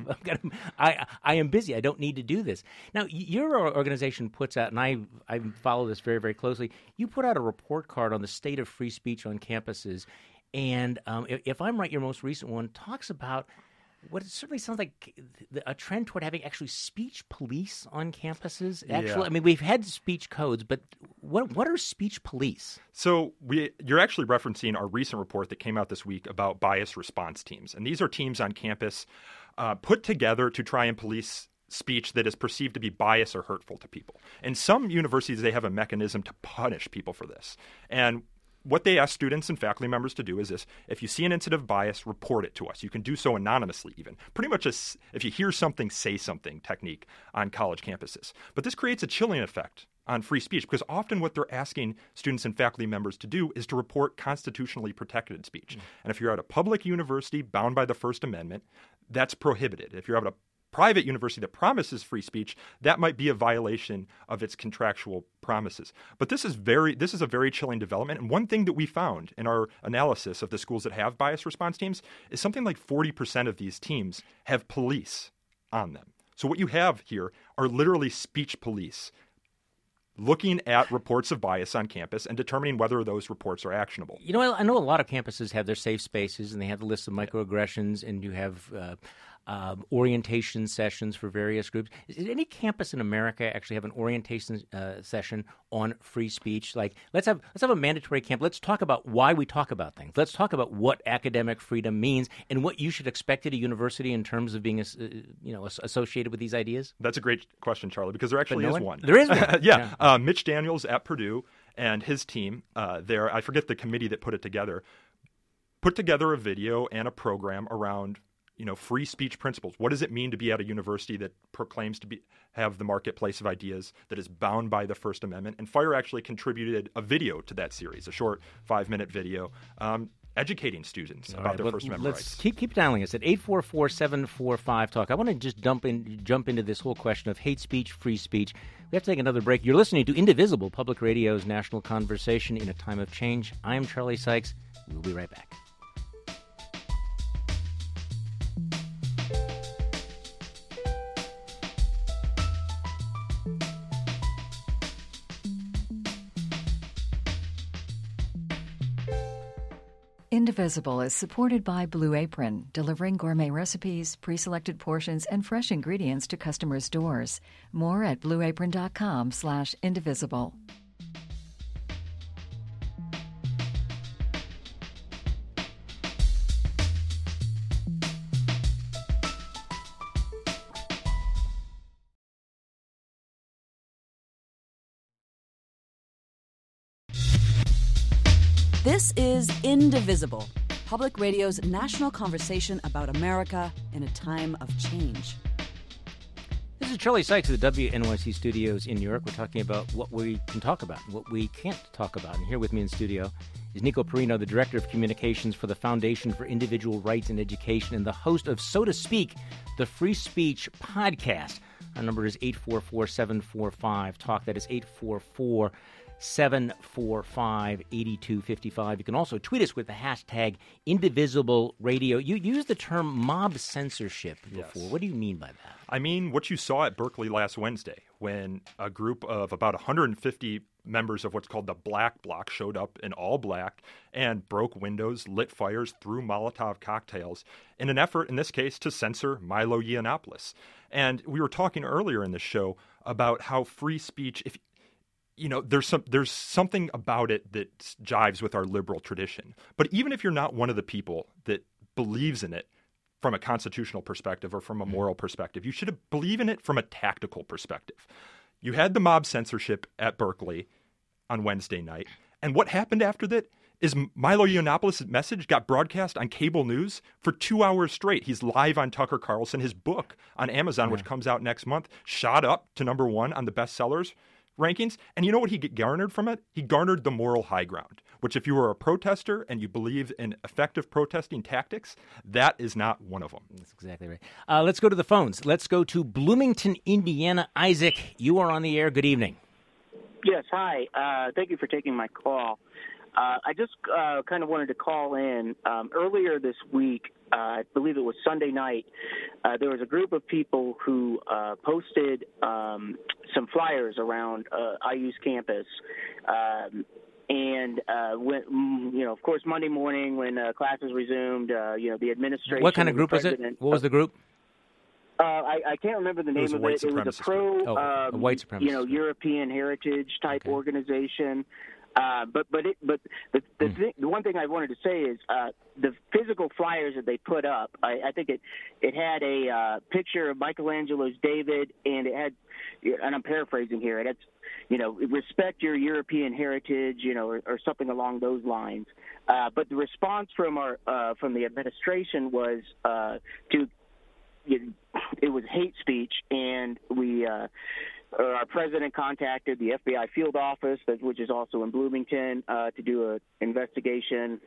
I am busy. I don't need to do this. Now, your organization puts out, and I follow this very, very closely, you put out a report card on the state of free speech on campuses. And if I'm right, your most recent one talks about what it certainly sounds like a trend toward having actually speech police on campuses. I mean, we've had speech codes, but what are speech police? So you're actually referencing our recent report that came out this week about bias response teams. And these are teams on campus put together to try and police speech that is perceived to be biased or hurtful to people. In some universities, they have a mechanism to punish people for this. And what they ask students and faculty members to do is this: if you see an incident of bias, report it to us. You can do so anonymously even. Pretty much if you hear something, say something technique on college campuses. But this creates a chilling effect on free speech because often what they're asking students and faculty members to do is to report constitutionally protected speech. And if you're at a public university bound by the First Amendment, that's prohibited. If you're at a private university that promises free speech, that might be a violation of its contractual promises. But this is a very chilling development. And one thing that we found in our analysis of the schools that have bias response teams is something like 40% of these teams have police on them. So what you have here are literally speech police looking at reports of bias on campus and determining whether those reports are actionable. I know a lot of campuses have their safe spaces and they have the list of microaggressions, and you have orientation sessions for various groups. Does any campus in America actually have an orientation session on free speech? Like, let's have a mandatory camp. Let's talk about why we talk about things. Let's talk about what academic freedom means and what you should expect at a university in terms of being associated with these ideas. That's a great question, Charlie, because there actually is one. There is one. Yeah. Mitch Daniels at Purdue and his team there, I forget the committee that put together a video and a program around free speech principles. What does it mean to be at a university that proclaims to have the marketplace of ideas that is bound by the First Amendment? And FIRE actually contributed a video to that series, a short 5-minute video, educating students about their First Amendment rights. Let's keep dialing us at 844-745-TALK. I want to just jump into this whole question of hate speech, free speech. We have to take another break. You're listening to Indivisible, Public Radio's national conversation in a time of change. I'm Charlie Sykes. We'll be right back. Indivisible is supported by Blue Apron, delivering gourmet recipes, pre-selected portions, and fresh ingredients to customers' doors. More at blueapron.com/indivisible. This is Indivisible, Public Radio's national conversation about America in a time of change. This is Charlie Sykes of the WNYC studios in New York. We're talking about what we can talk about and what we can't talk about. And here with me in studio is Nico Perino, the Director of Communications for the Foundation for Individual Rights in Education and the host of So to Speak, the Free Speech Podcast. Our number is 844-745-TALK. That is 844-745-8255. You can also tweet us with the hashtag #IndivisiBleRadio. You used the term mob censorship before. Yes. What do you mean by that? I mean what you saw at Berkeley last Wednesday when a group of about 150 members of what's called the Black Bloc showed up in all black and broke windows, lit fires, threw Molotov cocktails in an effort, in this case, to censor Milo Yiannopoulos. And we were talking earlier in the show about how free speech, if you know, there's something about it that jives with our liberal tradition. But even if you're not one of the people that believes in it from a constitutional perspective or from a moral perspective, you should believe in it from a tactical perspective. You had the mob censorship at Berkeley on Wednesday night. And what happened after that is Milo Yiannopoulos' message got broadcast on cable news for 2 hours straight. He's live on Tucker Carlson. His book on Amazon, which comes out next month, shot up to number 1 on the bestsellers rankings. And you know what he garnered from it? He garnered the moral high ground, which if you were a protester and you believe in effective protesting tactics, that is not one of them. That's exactly right. Let's go to the phones. Let's go to Bloomington, Indiana. Isaac, you are on the air. Good evening. Yes, hi. Thank you for taking my call. I just kind of wanted to call in. Earlier this week, I believe it was Sunday night, there was a group of people who posted some flyers around IU's campus. And when, you know, of course, Monday morning when classes resumed, you know, the administration. What kind of group was it? What was the group? I can't remember the name of it. It was a a white supremacist, you know, European heritage type organization. But the one thing I wanted to say is the physical flyers that they put up. I think it had a picture of Michelangelo's David, and it had, and I'm paraphrasing here, it had, you know, respect your European heritage, you know, or something along those lines. But the response from the administration was it was hate speech, and our president contacted the FBI field office, which is also in Bloomington, to do an investigation.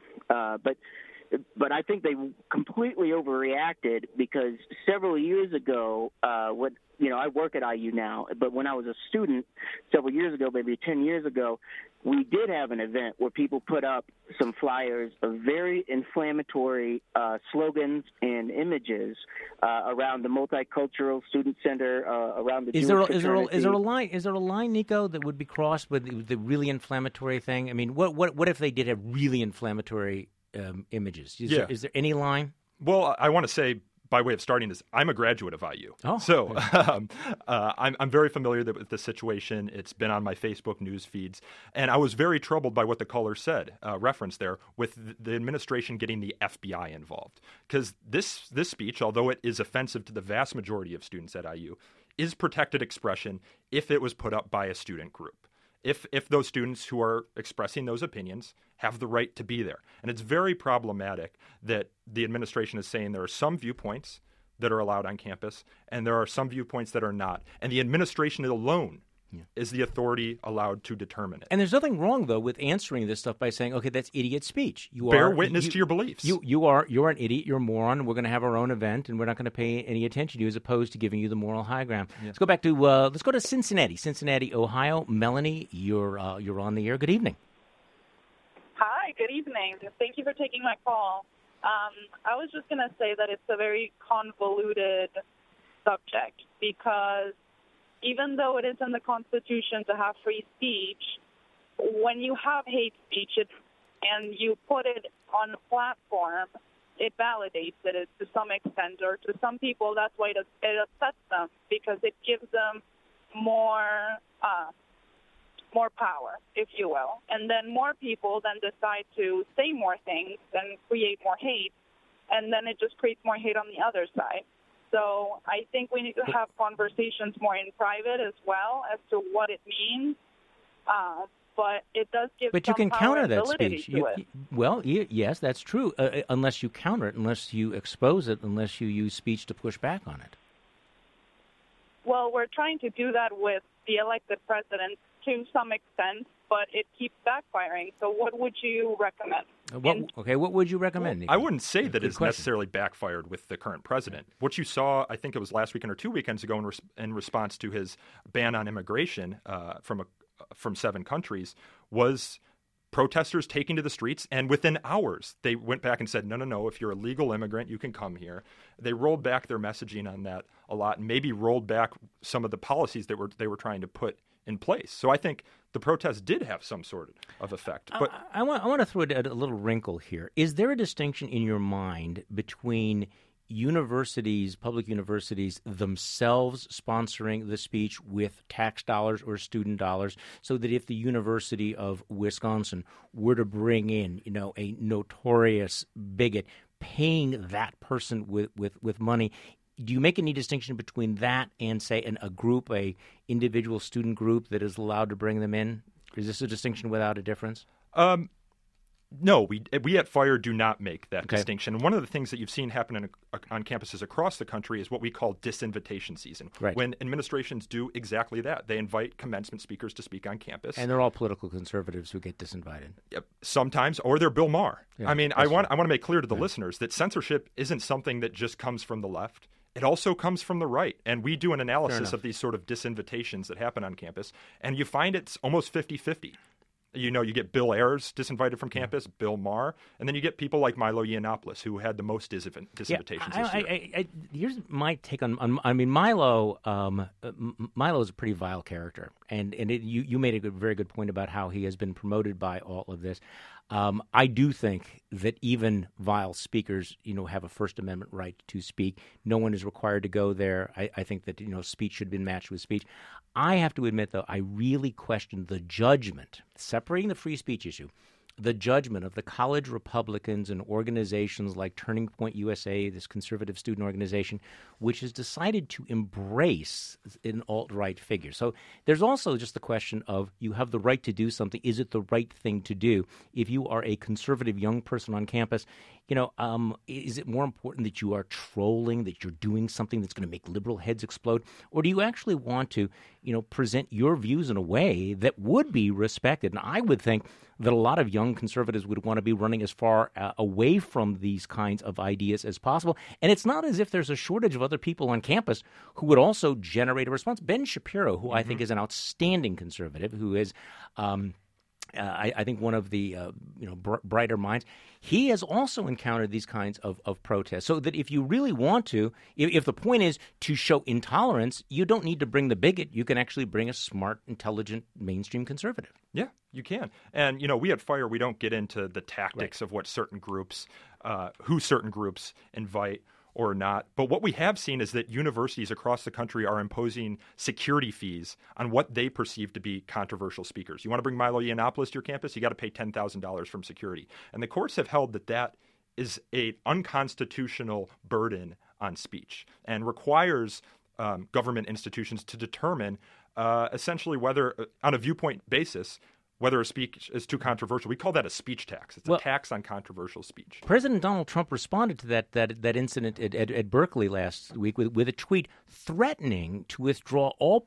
But I think they completely overreacted because several years ago, I work at IU now, but when I was a student several years ago, maybe 10 years ago, we did have an event where people put up some flyers of very inflammatory slogans and images around the Multicultural Student Center, around the Jewish fraternity. Is there a line, Nico, that would be crossed with the really inflammatory thing? I mean, what if they did have really inflammatory images? Is there any line? Well, I want to say, by way of starting this, I'm a graduate of IU. So I'm very familiar with the situation. It's been on my Facebook news feeds. And I was very troubled by what the caller said, referenced there, with the administration getting the FBI involved. Because this speech, although it is offensive to the vast majority of students at IU, is protected expression if it was put up by a student group. If those students who are expressing those opinions have the right to be there. And it's very problematic that the administration is saying there are some viewpoints that are allowed on campus and there are some viewpoints that are not. And the administration alone is the authority allowed to determine it. And there's nothing wrong, though, with answering this stuff by saying, okay, that's idiot speech. Bear witness to your beliefs. You're an idiot, you're a moron, we're going to have our own event, and we're not going to pay any attention to you as opposed to giving you the moral high ground. Yeah. Let's go to Cincinnati, Ohio. Melanie, you're on the air. Good evening. Hi, good evening. Thank you for taking my call. I was just going to say that it's a very convoluted subject because even though it is in the Constitution to have free speech, when you have hate speech and you put it on a platform, it validates it to some extent, or to some people that's why it upsets them because it gives them more power, if you will. And then more people then decide to say more things and create more hate, and then it just creates more hate on the other side. So I think we need to have conversations more in private as well as to what it means. but it does give But some you can power counter and that validity speech. to it. Yes, that's true, unless you counter it, unless you expose it, unless you use speech to push back on it. Well, we're trying to do that with the elected president to some extent, but it keeps backfiring. So what would you recommend? What would you recommend? I wouldn't say that it's question. necessarily backfired with the current president. What you saw, I think it was last weekend or 2 weekends ago in response to his ban on immigration from 7 countries, was protesters taking to the streets, and within hours they went back and said, no, if you're a legal immigrant, you can come here. They rolled back their messaging on that a lot, and maybe rolled back some of the policies that they were trying to put in place. So I think the protest did have some sort of effect. But I want to throw a little wrinkle here. Is there a distinction in your mind between universities, public universities themselves sponsoring the speech with tax dollars or student dollars, so that if the University of Wisconsin were to bring in, a notorious bigot, paying that person with money, do you make any distinction between that and, say, a individual student group that is allowed to bring them in? Is this a distinction without a difference? No, we at FIRE do not make that distinction. And one of the things that you've seen happen on campuses across the country is what we call disinvitation season, when administrations do exactly that. They invite commencement speakers to speak on campus. And they're all political conservatives who get disinvited. Sometimes, or they're Bill Maher. Yeah, I mean, I want to make clear to the listeners that censorship isn't something that just comes from the left. It also comes from the right. And we do an analysis of these sort of disinvitations that happen on campus, and you find it's almost 50-50. You get Bill Ayers disinvited from campus, Bill Maher, and then you get people like Milo Yiannopoulos, who had the most disinvitations this year. Here's my take on Milo. Milo is a pretty vile character, and you made a very good point about how he has been promoted by all of this. I do think that even vile speakers, have a First Amendment right to speak. No one is required to go there. I think that, speech should be matched with speech. I have to admit, though, I really question the judgment, separating the free speech issue, the judgment of the college Republicans and organizations like Turning Point USA, this conservative student organization, which has decided to embrace an alt-right figure. So there's also just the question of, you have the right to do something. Is it the right thing to do? If you are a conservative young person on campus, is it more important that you are trolling, that you're doing something that's going to make liberal heads explode? Or do you actually want to, present your views in a way that would be respected? And I would think that a lot of young conservatives would want to be running as far away from these kinds of ideas as possible. And it's not as if there's a shortage of other people on campus who would also generate a response. Ben Shapiro, who I think is an outstanding conservative, who is I think one of the brighter minds, he has also encountered these kinds of protests. So that if you really want to, if the point is to show intolerance, you don't need to bring the bigot. You can actually bring a smart, intelligent, mainstream conservative. Yeah, you can. And, we at FIRE, we don't get into the tactics of what certain groups, who certain groups invite or not. But what we have seen is that universities across the country are imposing security fees on what they perceive to be controversial speakers. You want to bring Milo Yiannopoulos to your campus, you got to pay $10,000 from security. And the courts have held that is an unconstitutional burden on speech and requires government institutions to determine essentially whether, on a viewpoint basis, whether a speech is too controversial. We call that a speech tax. It's a tax on controversial speech. President Donald Trump responded to that incident at Berkeley last week with a tweet threatening to withdraw all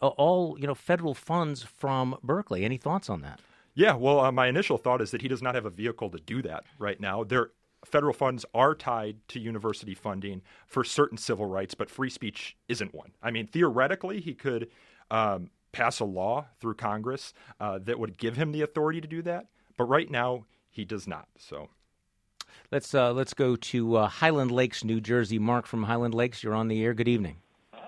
federal funds from Berkeley. Any thoughts on that? Yeah, well, my initial thought is that he does not have a vehicle to do that right now. Federal funds are tied to university funding for certain civil rights, but free speech isn't one. I mean, theoretically, he could pass a law through Congress that would give him the authority to do that, but right now he does not. So let's go to Highland Lakes, New Jersey. Mark from Highland Lakes, you're on the air. Good evening.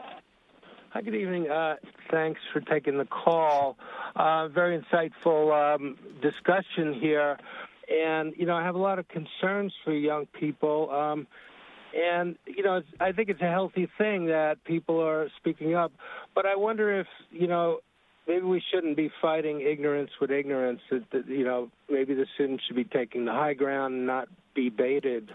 Hi, good evening. Thanks for taking the call. Very insightful discussion here. And, I have a lot of concerns for young people. And, I think it's a healthy thing that people are speaking up. But I wonder if, maybe we shouldn't be fighting ignorance with ignorance. That maybe the students should be taking the high ground and not be baited.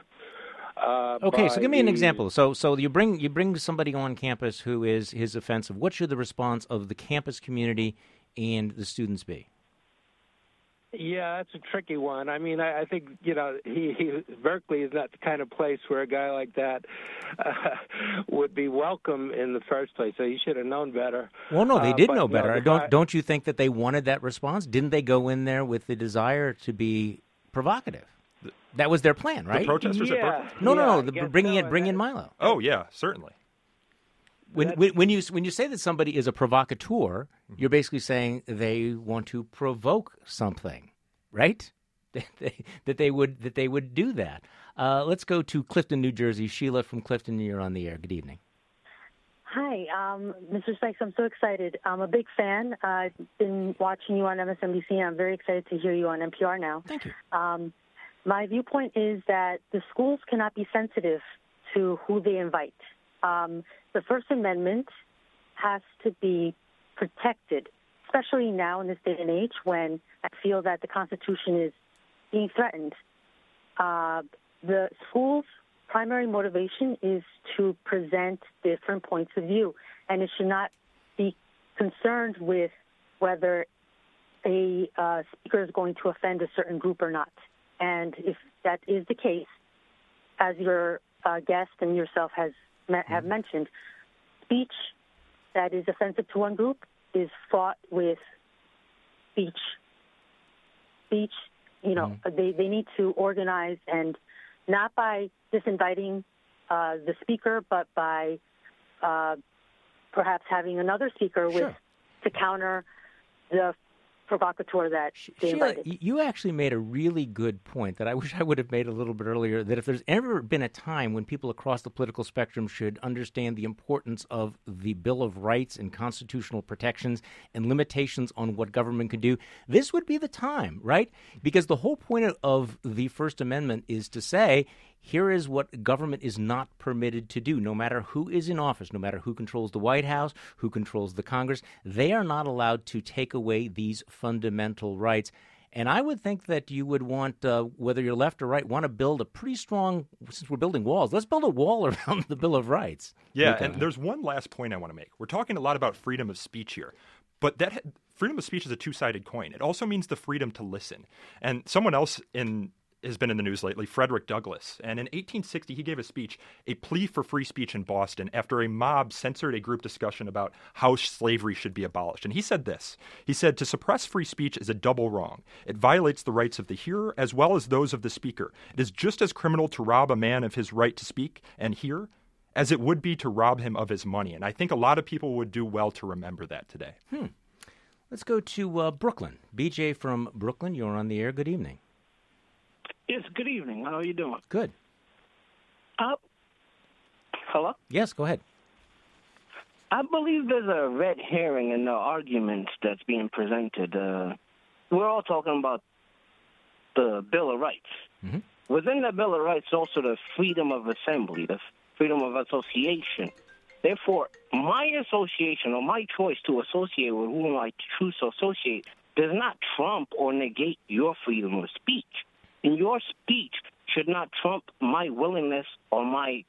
Okay, so give me an example. So you bring somebody on campus who is offensive. What should the response of the campus community and the students be? Yeah, that's a tricky one. I mean, I think, Berkeley is not the kind of place where a guy like that would be welcome in the first place, so he should have known better. Well, no, they did know better. Don't you think that they wanted that response? Didn't they go in there with the desire to be provocative? That was their plan, right? The protesters at Berkeley? No. Bring in Milo. Oh, yeah, certainly. When you say that somebody is a provocateur, you're basically saying they want to provoke something, right? that they would do that. Let's go to Clifton, New Jersey. Sheila from Clifton, you're on the air. Good evening. Hi, Mr. Sykes. I'm so excited. I'm a big fan. I've been watching you on MSNBC, and I'm very excited to hear you on NPR now. Thank you. My viewpoint is that the schools cannot be sensitive to who they invite. The First Amendment has to be protected, especially now in this day and age when I feel that the Constitution is being threatened. The school's primary motivation is to present different points of view, and it should not be concerned with whether a speaker is going to offend a certain group or not. And if that is the case, as your guest and yourself have mentioned, speech that is offensive to one group is fought with speech. They need to organize, and not by disinviting the speaker, but by perhaps having another speaker to counter the provocateur that they invited. Sheila, you actually made a really good point that I wish I would have made a little bit earlier, that if there's ever been a time when people across the political spectrum should understand the importance of the Bill of Rights and constitutional protections and limitations on what government can do, this would be the time, right? Because the whole point of the First Amendment is to say, here is what government is not permitted to do. No matter who is in office, no matter who controls the White House, who controls the Congress, they are not allowed to take away these fundamental rights. And I would think that you would want, whether you're left or right, want to build a pretty strong, since we're building walls, let's build a wall around the Bill of Rights. Yeah, and there's one last point I want to make. We're talking a lot about freedom of speech here, but that freedom of speech is a two-sided coin. It also means the freedom to listen. And someone else has been in the news lately, Frederick Douglass. And in 1860, he gave a speech, a plea for free speech in Boston, after a mob censored a group discussion about how slavery should be abolished. And he said this. He said, "To suppress free speech is a double wrong. It violates the rights of the hearer as well as those of the speaker. It is just as criminal to rob a man of his right to speak and hear as it would be to rob him of his money." And I think a lot of people would do well to remember that today. Let's go to Brooklyn. BJ from Brooklyn, you're on the air. Good evening. Yes, good evening. How are you doing? Good. Hello? Yes, go ahead. I believe there's a red herring in the argument that's being presented. We're all talking about the Bill of Rights. Mm-hmm. Within the Bill of Rights, also the freedom of assembly, the freedom of association. Therefore, my association or my choice to associate with whom I choose to associate does not trump or negate your freedom of speech. And your speech should not trump my willingness or my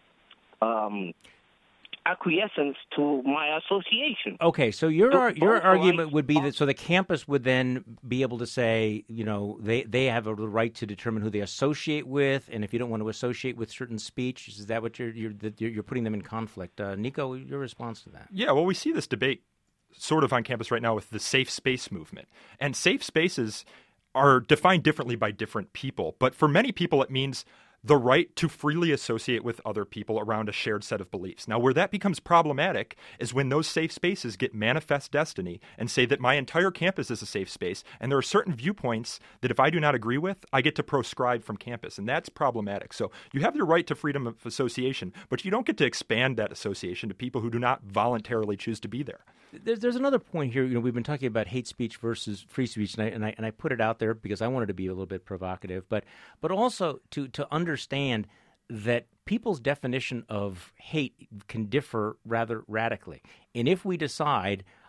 acquiescence to my association. Okay, so your argument would be that so the campus would then be able to say, they have a right to determine who they associate with, and if you don't want to associate with certain speech, is that what you're putting them in conflict? Nico, your response to that? Yeah, well, we see this debate sort of on campus right now with the safe space movement, and safe spaces are defined differently by different people. But for many people, it means the right to freely associate with other people around a shared set of beliefs. Now, where that becomes problematic is when those safe spaces get manifest destiny and say that my entire campus is a safe space, and there are certain viewpoints that if I do not agree with, I get to proscribe from campus, and that's problematic. So you have your right to freedom of association, but you don't get to expand that association to people who do not voluntarily choose to be there. There's another point here. We've been talking about hate speech versus free speech, and I put it out there because I wanted to be a little bit provocative, but also to understand that people's definition of hate can differ rather radically. And if we decide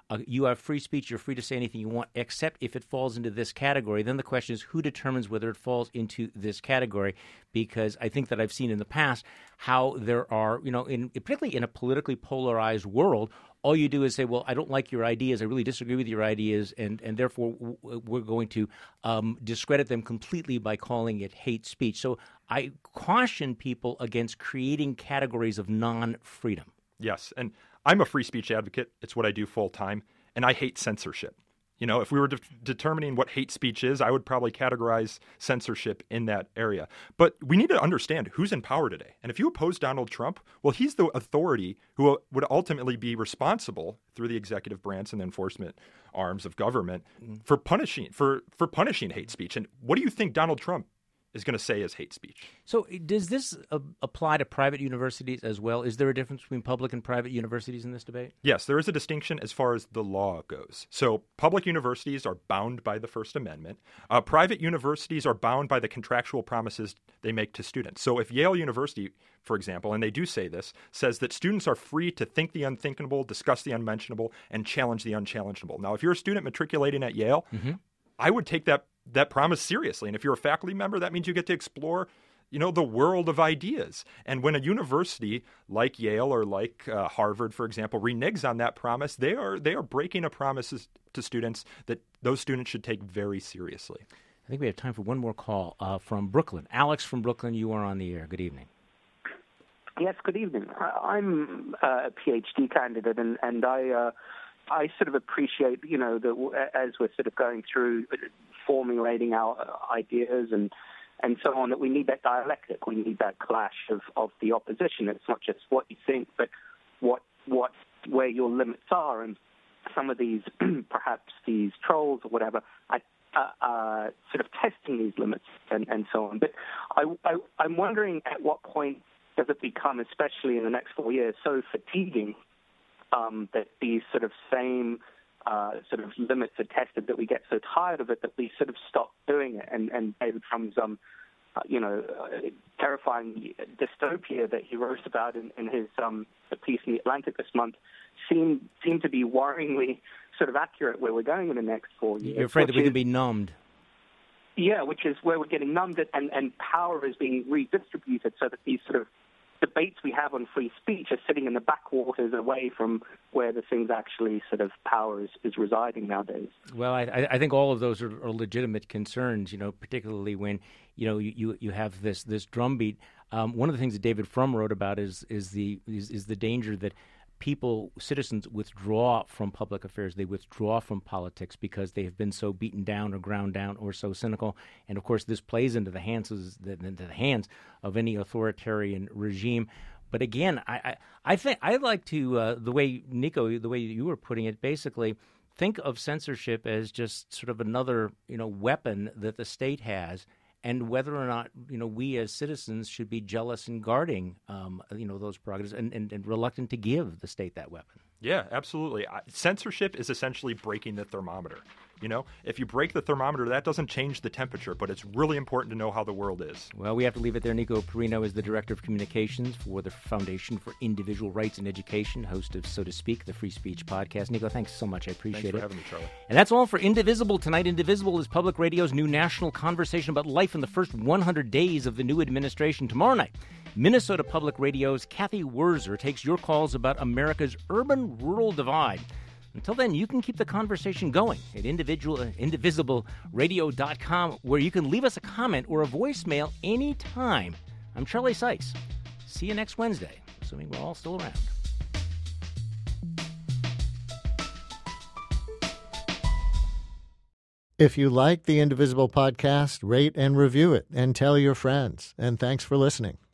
you have free speech, you're free to say anything you want, except if it falls into this category. Then the question is, who determines whether it falls into this category? Because I think that I've seen in the past how there are, particularly in a politically polarized world, all you do is say, well, I don't like your ideas, I really disagree with your ideas, and therefore we're going to discredit them completely by calling it hate speech. So I caution people against creating categories of non-freedom. Yes, and I'm a free speech advocate. It's what I do full time, and I hate censorship. If we were determining what hate speech is, I would probably categorize censorship in that area. But we need to understand who's in power today. And if you oppose Donald Trump, well, he's the authority who would ultimately be responsible through the executive branch and the enforcement arms of government for punishing hate speech. And what do you think Donald Trump is going to say is hate speech? So does this apply to private universities as well? Is there a difference between public and private universities in this debate? Yes, there is a distinction as far as the law goes. So public universities are bound by the First Amendment. Private universities are bound by the contractual promises they make to students. So if Yale University, for example, and they do say this, says that students are free to think the unthinkable, discuss the unmentionable, and challenge the unchallengeable. Now, if you're a student matriculating at Yale, I would take that promise seriously. And if you're a faculty member, that means you get to explore, the world of ideas. And when a university like Yale or like Harvard, for example, reneges on that promise, they are breaking a promise to students that those students should take very seriously. I think we have time for one more call from Brooklyn. Alex from Brooklyn, you are on the air. Good evening. Yes, good evening. I'm a PhD candidate, and I sort of appreciate, that as we're sort of going through formulating our ideas and so on, that we need that dialectic, we need that clash of the opposition. It's not just what you think, but where your limits are, and some of these, perhaps these trolls or whatever, are sort of testing these limits and so on. But I'm wondering at what point does it become, especially in the next 4 years, so fatiguing that these sort of same sort of limits are tested, that we get so tired of it that we sort of stop doing it. And David Trump's, terrifying dystopia that he wrote about in his piece in The Atlantic this month seem to be worryingly sort of accurate where we're going in the next 4 years. You're afraid that we can be numbed. Yeah, which is where we're getting numbed, and power is being redistributed so that these sort of debates we have on free speech are sitting in the backwaters away from where the things actually sort of power is residing nowadays. Well, I think all of those are legitimate concerns, particularly when, you have this drumbeat. One of the things that David Frum wrote about is the danger that citizens withdraw from public affairs. They withdraw from politics because they have been so beaten down or ground down or so cynical. And of course, this plays into the hands of any authoritarian regime. But again, I think I like to the way you were putting it, basically think of censorship as just sort of another weapon that the state has. And whether or not we as citizens should be jealous and guarding those prerogatives and reluctant to give the state that weapon. Yeah, absolutely. Censorship is essentially breaking the thermometer. If you break the thermometer, that doesn't change the temperature, but it's really important to know how the world is. Well, we have to leave it there. Nico Perino is the Director of Communications for the Foundation for Individual Rights and Education, host of So to Speak, the Free Speech Podcast. Nico, thanks so much. I appreciate it. Thanks for having me, Charlie. And that's all for Indivisible tonight. Indivisible is Public Radio's new national conversation about life in the first 100 days of the new administration. Tomorrow night, Minnesota Public Radio's Kathy Wurzer takes your calls about America's urban-rural divide. Until then, you can keep the conversation going at indivisibleradio.com, where you can leave us a comment or a voicemail anytime. I'm Charlie Sykes. See you next Wednesday, assuming we're all still around. If you like the Indivisible podcast, rate and review it and tell your friends. And thanks for listening.